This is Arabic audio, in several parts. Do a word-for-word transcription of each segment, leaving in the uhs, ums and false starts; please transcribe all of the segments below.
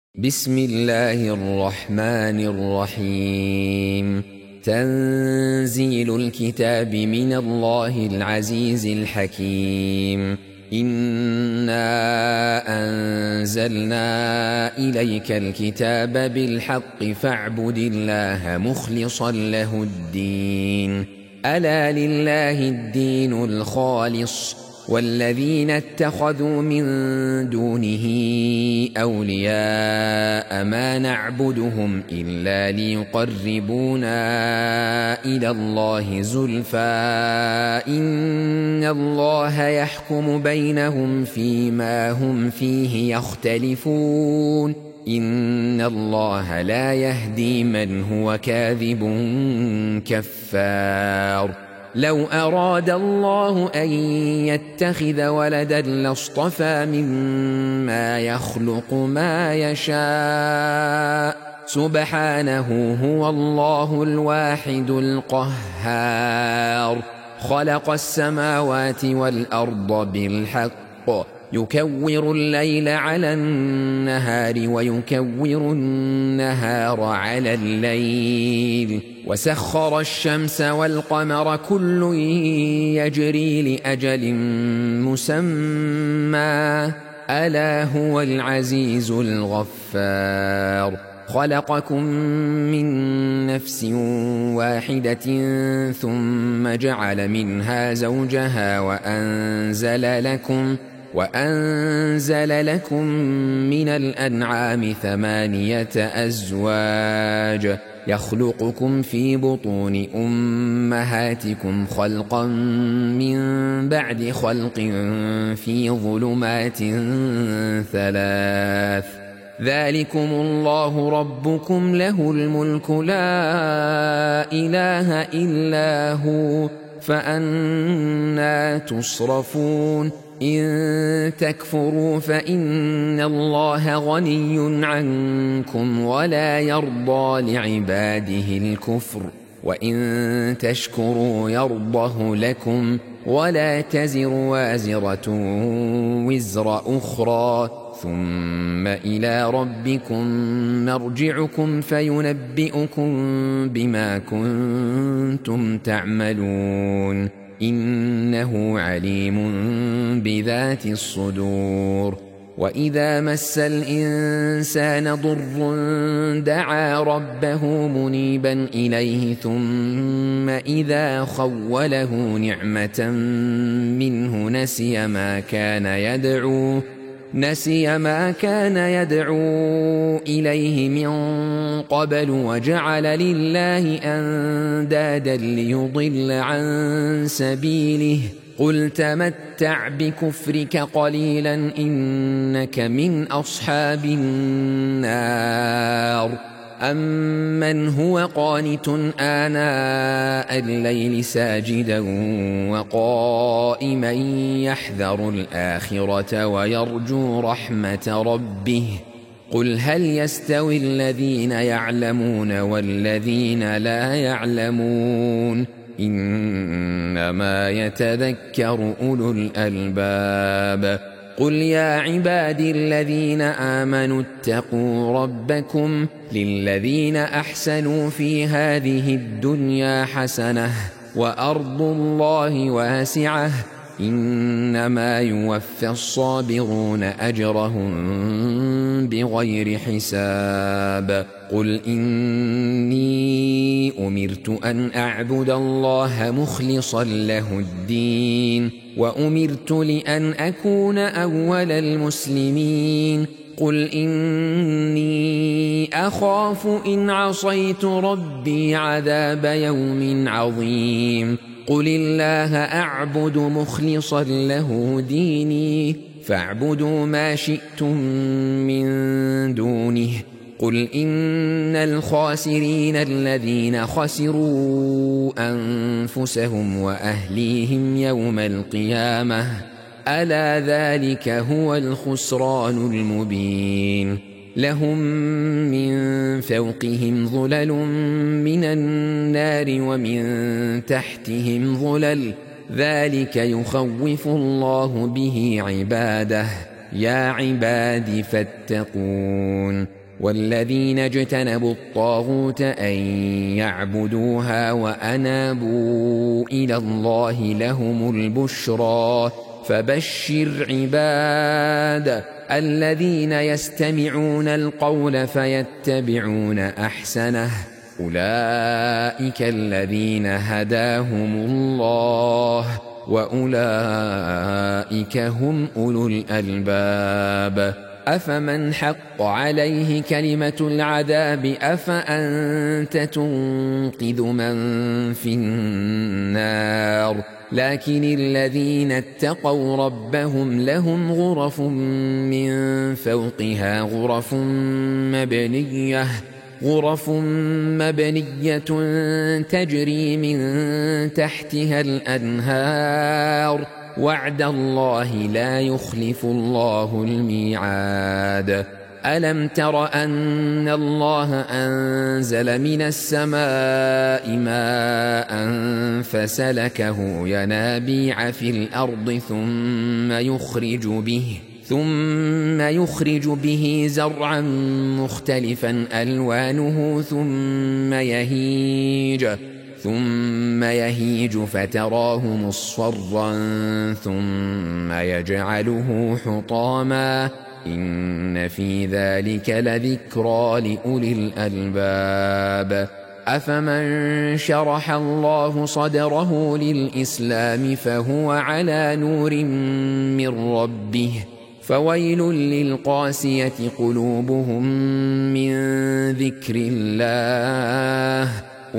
بسم الله الرحمن الرحيم. تنزيل الكتاب من الله العزيز الحكيم. إنا أنزلنا إليك الكتاب بالحق فاعبد الله مخلصا له الدين. ألا لله الدين الخالص والذين اتخذوا من دونه أولياء ما نعبدهم إلا ليقربونا إلى الله زلفى إن الله يحكم بينهم فيما هم فيه يختلفون إن الله لا يهدي من هو كاذب كفار. لو أراد الله أن يتخذ ولدا لاصطفى مما يخلق ما يشاء سبحانه هو الله الواحد القهار. خلق السماوات والأرض بالحق يكور الليل على النهار ويكور النهار على الليل وسخر الشمس والقمر كل يجري لأجل مسمى ألا هو العزيز الغفار. خلقكم من نفس واحدة ثم جعل منها زوجها وأنزل لكم وأنزل لكم من الأنعام ثمانية أزواج يخلقكم في بطون أمهاتكم خلقا من بعد خلق في ظلمات ثلاث ذلكم الله ربكم له الملك لا إله إلا هو فأنى تصرفون. إن تكفروا فإن الله غني عنكم ولا يرضى لعباده الكفر وإن تشكروا يرضه لكم ولا تزر وازرة وزر أخرى ثم إلى ربكم مرجعكم فينبئكم بما كنتم تعملون إنه عليم بذات الصدور. وإذا مس الإنسان ضر دعا ربه منيبا إليه ثم إذا خوله نعمة منه نسي ما كان يدعو نسي ما كان يدعو إليه من قبل وجعل لله أندادا ليضل عن سبيله قل تمتع بكفرك قليلا إنك من أصحاب النار. أمن هو قانت آناء الليل ساجدا وقائما يحذر الآخرة ويرجو رحمة ربه قل هل يستوي الذين يعلمون والذين لا يعلمون إنما يتذكر أولو الألباب. قل يا عبادي الذين آمنوا اتقوا ربكم للذين أحسنوا في هذه الدنيا حسنة وأرض الله واسعة إنما يوفى الصابرون أجرهم بغير حساب. قل إني أمرت أن أعبد الله مخلصا له الدين وأمرت لأن أكون أول المسلمين. قل إني أخاف إن عصيت ربي عذاب يوم عظيم. قل الله أعبد مخلصا له ديني فاعبدوا ما شئتم من دونه. قل إن الخاسرين الذين خسروا أنفسهم وأهليهم يوم القيامة ألا ذلك هو الخسران المبين. لهم من فوقهم ظلل من النار ومن تحتهم ظلل ذلك يخوف الله به عباده يا عباد فاتقون والذين اجتنبوا الطاغوت أن يعبدوها وأنابوا إلى الله لهم البشرى فبشر عباد الذين يستمعون القول فيتبعون أحسنه أولئك الذين هداهم الله وأولئك هم أولو الألباب أفمن حق عليه كلمة العذاب أفأنت تنقذ من في النار لكن الذين اتقوا ربهم لهم غرف من فوقها غرف مبنية غرف مبنية تجري من تحتها الأنهار وعد الله لا يخلف الله الميعاد ألم تر أن الله أنزل من السماء ماء فسلكه ينابيع في الأرض ثم يخرج به ثم يخرج به زرعا مختلفا ألوانه ثم يهيج ثم يهيج فتراه مصفرا ثم يجعله حطاما إن في ذلك لذكرى لأولي الألباب أفمن شرح الله صدره للإسلام فهو على نور من ربه فويل للقاسية قلوبهم من ذكر الله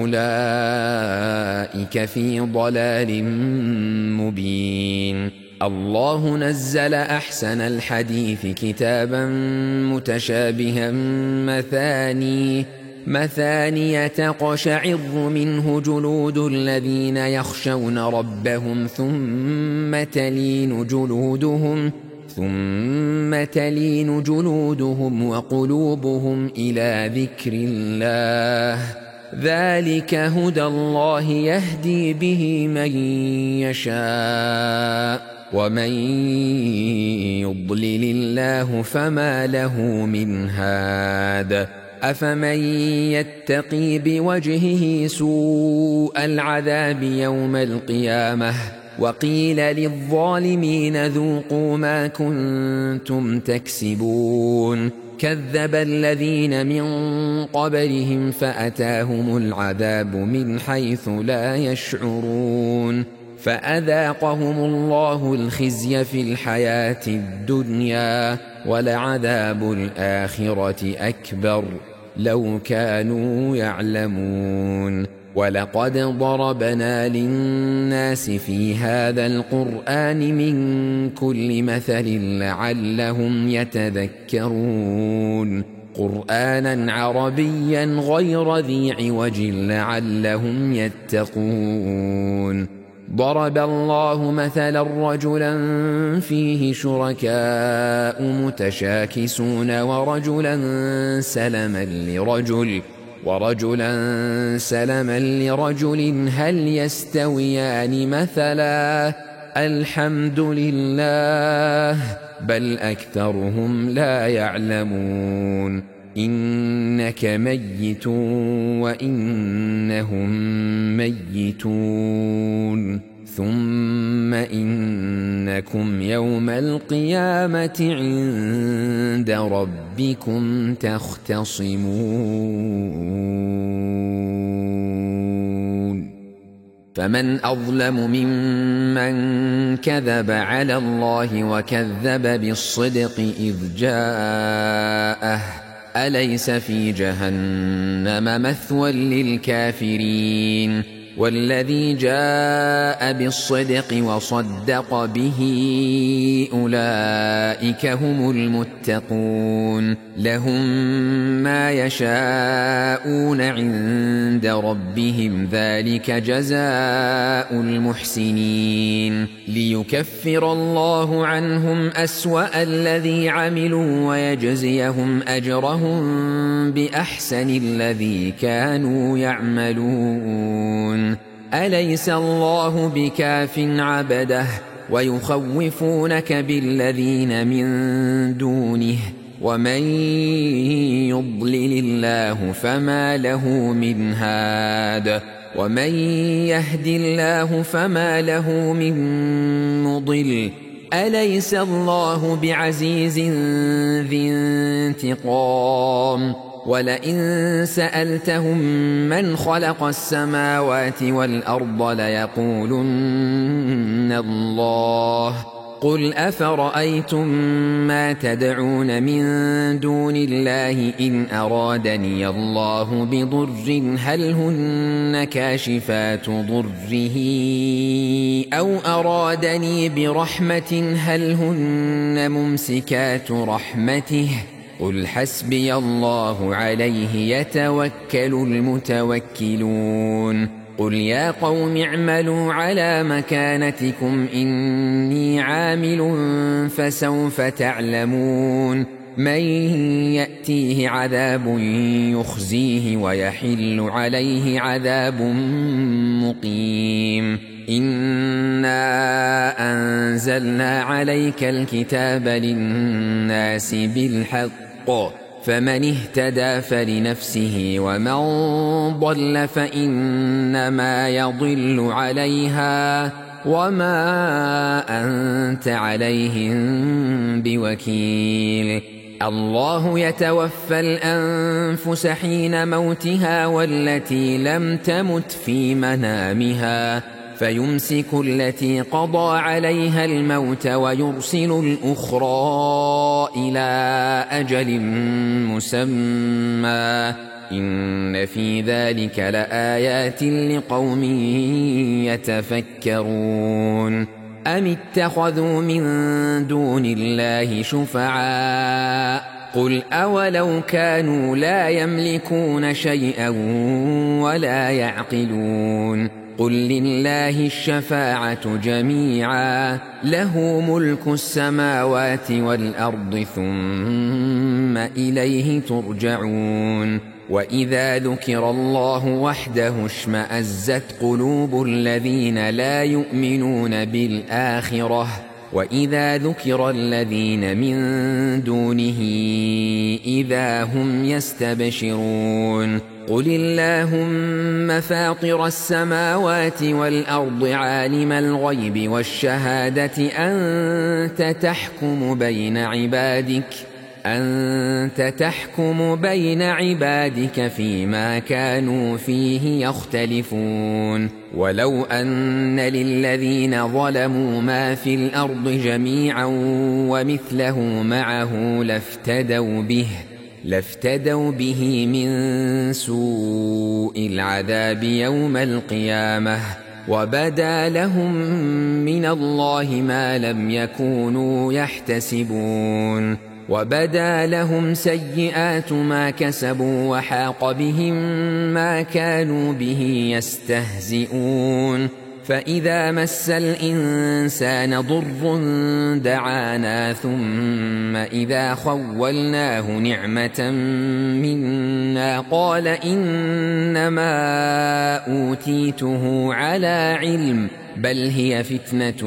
أولئك في ضلال مبين الله نزل أحسن الحديث كتابا متشابها مثاني مثانية تقشعر منه جلود الذين يخشون ربهم ثم تلين جلودهم ثم تلين جلودهم وقلوبهم إلى ذكر الله ذلك هدى الله يهدي به من يشاء ومن يضلل الله فما له من هاد أفمن يتقي بوجهه سوء العذاب يوم القيامة وقيل للظالمين ذوقوا ما كنتم تكسبون كذب الذين من قبلهم فأتاهم العذاب من حيث لا يشعرون فأذاقهم الله الخزي في الحياة الدنيا ولعذاب الآخرة أكبر لو كانوا يعلمون ولقد ضربنا للناس في هذا القرآن من كل مثل لعلهم يتذكرون قرآنا عربيا غير ذي عوج لعلهم يتقون ضرب الله مثلا رجلا فيه شركاء متشاكسون ورجلا سلما لرجل ورجلا سلما لرجل هل يستويان مثلا الحمد لله بل أكثرهم لا يعلمون إنك ميت وإنهم ميتون ثم إنكم يوم القيامة عند ربكم تختصمون فمن أظلم ممن كذب على الله وكذب بالصدق إذ جاءه أليس في جهنم مثوى للكافرين والذي جاء بالصدق وصدق به أولئك هم المتقون لهم ما يشاءون عند ربهم ذلك جزاء المحسنين ليكفر الله عنهم أسوأ الذي عملوا ويجزيهم أجرهم بأحسن الذي كانوا يعملون أليس الله بكاف عبده ويخوفونك بالذين من دونه ومن يضلل الله فما له من هاد ومن يهد الله فما له من مضل أليس الله بعزيز ذي انتقام ولئن سألتهم من خلق السماوات والأرض ليقولن الله قل أفرأيتم ما تدعون من دون الله إن أرادني الله بضر هل هن كاشفات ضره أو أرادني برحمة هل هن ممسكات رحمته قل حسبي الله عليه يتوكل المتوكلون قل يا قوم اعملوا على مكانتكم إني عامل فسوف تعلمون من يأتيه عذاب يخزيه ويحل عليه عذاب مقيم إنا أنزلنا عليك الكتاب للناس بالحق فمن اهتدى فلنفسه ومن ضل فإنما يضل عليها وما أنت عليهم بوكيل الله يتوفى الأنفس حين موتها والتي لم تمت في منامها فيمسك التي قضى عليها الموت ويرسل الأخرى إلى أجل مسمى إن في ذلك لآيات لقوم يتفكرون أم اتخذوا من دون الله شفعاء قل أولو كانوا لا يملكون شيئا ولا يعقلون قل لله الشفاعة جميعا له ملك السماوات والأرض ثم إليه ترجعون وإذا ذكر الله وحده اشمأزت قلوب الذين لا يؤمنون بالآخرة وإذا ذكر الذين من دونه إذا هم يستبشرون قل اللهم فاطر السماوات والأرض عالم الغيب والشهادة أنت تحكم بين عبادك أنت تحكم بين عبادك فيما كانوا فيه يختلفون ولو أن للذين ظلموا ما في الأرض جميعا ومثله معه لافتدوا به لافتدوا به من سوء العذاب يوم القيامة وبدا لهم من الله ما لم يكونوا يحتسبون وبدا لهم سيئات ما كسبوا وحاق بهم ما كانوا به يستهزئون فإذا مس الإنسان ضر دعانا ثم إذا خولناه نعمة منا قال إنما أوتيته على علم بل هي فتنة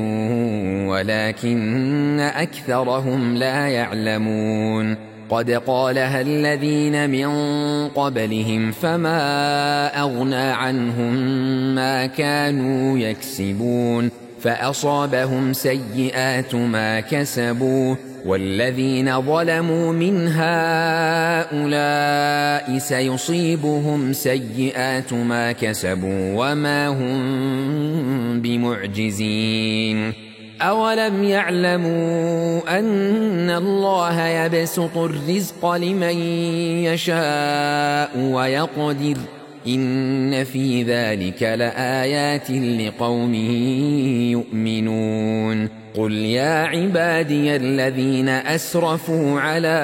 ولكن أكثرهم لا يعلمون قد قالها الذين من قبلهم فما أغنى عنهم ما كانوا يكسبون فأصابهم سيئات ما كسبوا والذين ظلموا من هؤلاء سيصيبهم سيئات ما كسبوا وما هم بمعجزين أولم يعلموا أن الله يبسط الرزق لمن يشاء ويقدر إن في ذلك لآيات لقوم يؤمنون قل يا عبادي الذين أسرفوا على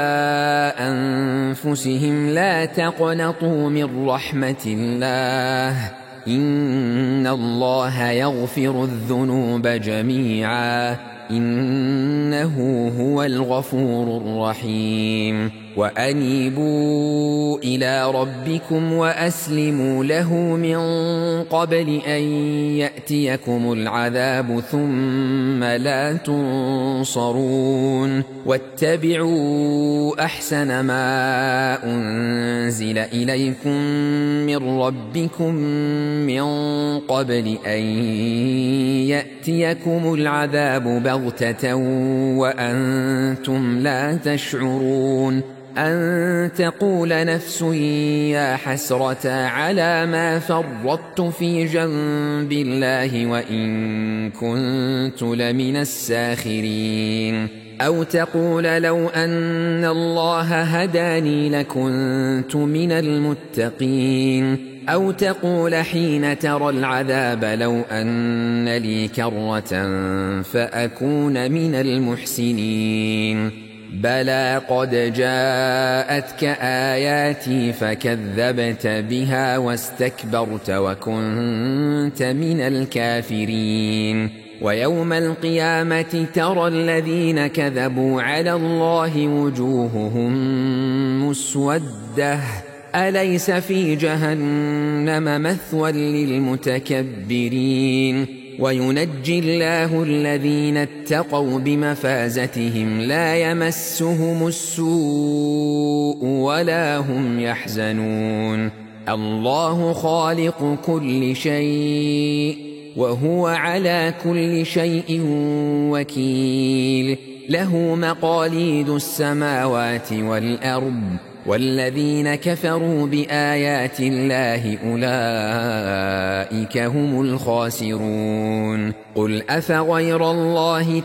أنفسهم لا تقنطوا من رحمة الله إن الله يغفر الذنوب جميعا إنه هو الغفور الرحيم وأنيبوا إلى ربكم وأسلموا له من قبل أن يأتيكم العذاب ثم لا تنصرون واتبعوا أحسن ما أنزل إليكم من ربكم من قبل أن يأتيكم العذاب بغتة وأنتم لا تشعرون أن تقول نفس يا حسرة على ما فرطت في جنب الله وإن كنت لمن الساخرين أو تقول لو أن الله هداني لكنت من المتقين أو تقول حين ترى العذاب لو أن لي كرة فأكون من المحسنين بلى قد جاءتك آياتي فكذبت بها واستكبرت وكنت من الكافرين ويوم القيامة ترى الذين كذبوا على الله وجوههم مسودة أليس في جهنم مثوى للمتكبرين وينجي الله الذين اتقوا بمفازتهم لا يمسهم السوء ولا هم يحزنون الله خالق كل شيء وهو على كل شيء وكيل له مقاليد السماوات والأرض والذين كفروا بآيات الله أولئك هم الخاسرون قل أفغير الله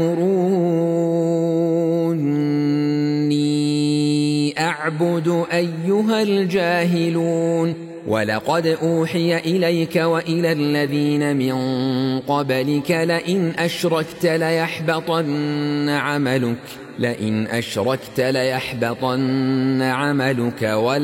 تأمروني أعبد أيها الجاهلون ولقد أوحي إليك وإلى الذين من قبلك لئن أشركت ليحبطن عملك لئن أشركت ليحبطن عملك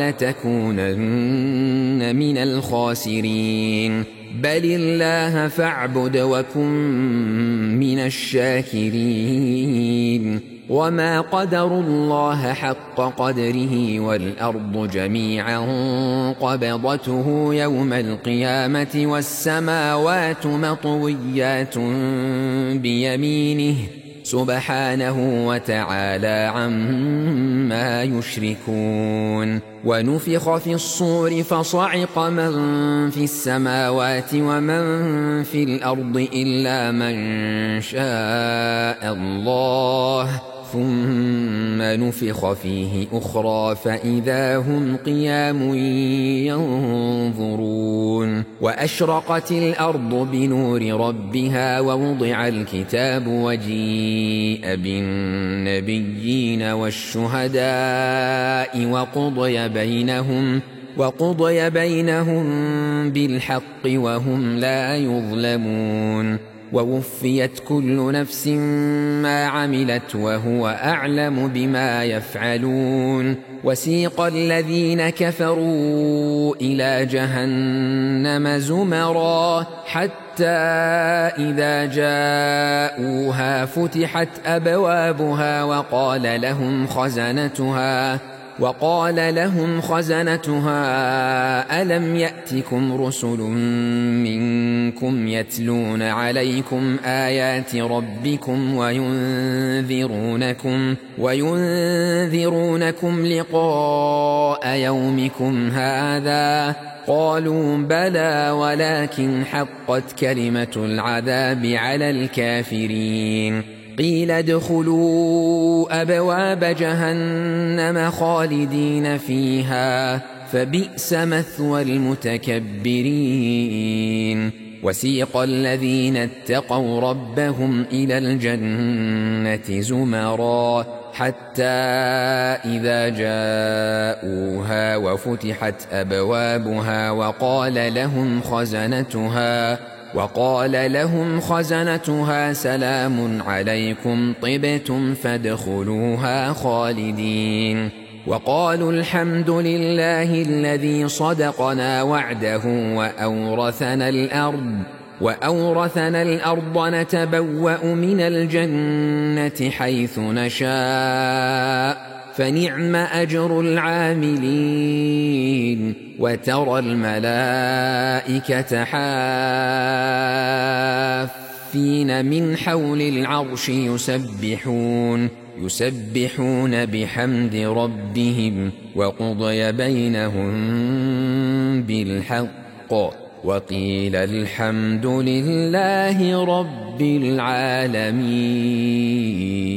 ولتكونن من الخاسرين بل الله فاعبد وكن من الشاكرين وما قدروا الله حق قدره والأرض جميعا قبضته يوم القيامة والسماوات مطويات بيمينه سبحانه وتعالى عما يشركون ونفخ في الصور فصعق من في السماوات ومن في الأرض إلا من شاء الله ثم نفخ فيه أخرى فإذا هم قيام ينظرون وأشرقت الأرض بنور ربها ووضع الكتاب وجيء بالنبيين والشهداء وقضي بينهم وقضي بينهم بالحق وهم لا يظلمون ووفيت كل نفس ما عملت وهو أعلم بما يفعلون وسيق الذين كفروا إلى جهنم زمرا حتى إذا جاءوها فتحت أبوابها وقال لهم خزنتها وقال لهم خزنتها ألم يأتكم رسل منكم يتلون عليكم آيات ربكم وينذرونكم وينذرونكم لقاء يومكم هذا قالوا بلى ولكن حقت كلمة العذاب على الكافرين قيل ادخلوا أبواب جهنم خالدين فيها فبئس مثوى المتكبرين وسيق الذين اتقوا ربهم إلى الجنة زمرا حتى إذا جاءوها وفتحت أبوابها وقال لهم خزنتها وقال لهم خزنتها سلام عليكم طبتم فادخلوها خالدين وقالوا الحمد لله الذي صدقنا وعده وأورثنا الأرض وأورثنا الأرض نتبوأ من الجنة حيث نشاء فنعم أجر العاملين وترى الملائكة حافين من حول العرش يسبحون يسبحون بحمد ربهم وقضي بينهم بالحق وقيل الحمد لله رب العالمين.